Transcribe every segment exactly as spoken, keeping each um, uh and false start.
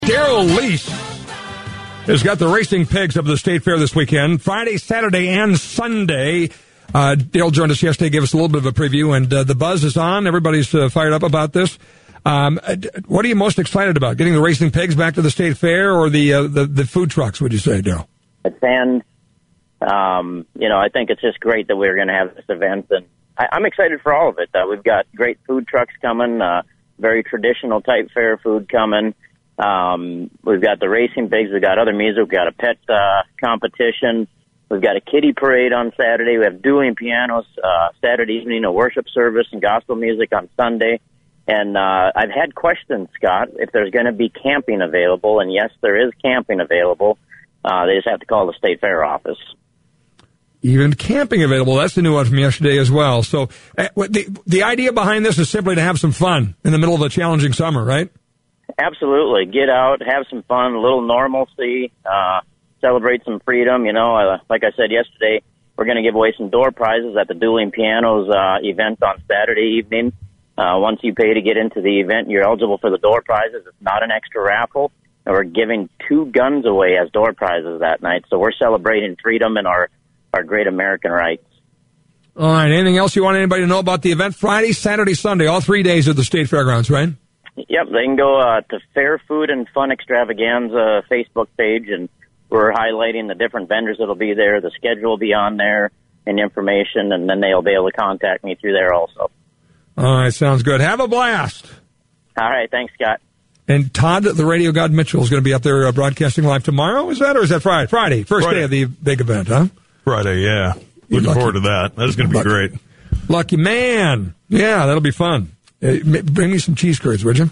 Daryl Lease has got the Racing Pigs up at the State Fair this weekend, Friday, Saturday, and Sunday. Uh, Dale joined us yesterday, gave us a little bit of a preview, and uh, the buzz is on. Everybody's uh, fired up about this. Um, what are you most excited about? Getting the Racing Pigs back to the State Fair, or the uh, the, the food trucks, would you say, Daryl? And, um, you know, I think it's just great that we're going to have this event, and I, I'm excited for all of it. Uh, we've got great food trucks coming, uh, very traditional type fair food coming. Um, we've got the Racing Pigs. We've got other music. We've got a pet uh, competition. We've got a kiddie parade on Saturday. We have dueling pianos uh, Saturday evening, a worship service and gospel music on Sunday. And uh, I've had questions, Scott, if there's going to be camping available. And, yes, there is camping available. Uh, they just have to call the State Fair office. Even camping available. That's the new one from yesterday as well. So uh, the, the idea behind this is simply to have some fun in the middle of a challenging summer, right? Absolutely. Get out, have some fun, a little normalcy, uh, celebrate some freedom. You know, uh, like I said yesterday, we're going to give away some door prizes at the Dueling Pianos uh, event on Saturday evening. Uh, once you pay to get into the event, you're eligible for the door prizes. It's not an extra raffle. And we're giving two guns away as door prizes that night. So we're celebrating freedom and our, our great American rights. All right. Anything else you want anybody to know about the event? Friday, Saturday, Sunday, all three days at the State Fairgrounds, right? Yep, they can go uh, to Fair Food and Fun Extravaganza Facebook page, and we're highlighting the different vendors that'll be there. The schedule will be on there and information, and then they'll be able to contact me through there also. All right, sounds good. Have a blast. All right, thanks, Scott. And Todd, the Radio God Mitchell, is going to be up there uh, broadcasting live tomorrow, is that, or is that Friday? Friday, first Friday. day of the big event, huh? Friday, yeah. Looking lucky. forward to that. That's going to be Lucky. great. Lucky man. Yeah, that'll be fun. Uh, bring me some cheese curds, would you?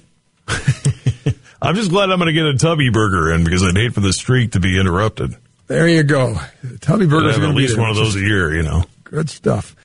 I'm just glad I'm going to get a Tubby Burger in because I'd hate for the streak to be interrupted. There you go. Tubby Burgers are at going to be least there. one of those a year, you know. Good stuff.